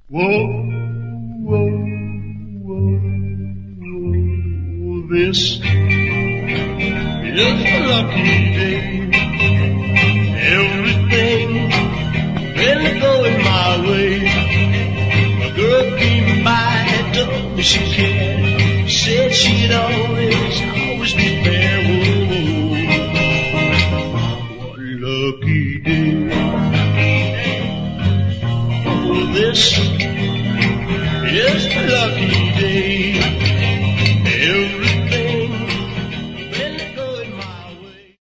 Whoa, whoa, whoa, whoa, this is a lucky day. Everything really going my way. A girl came by and told me she cared. Said she'd always be there. Whoa, what a lucky day. Oh, this is a lucky day.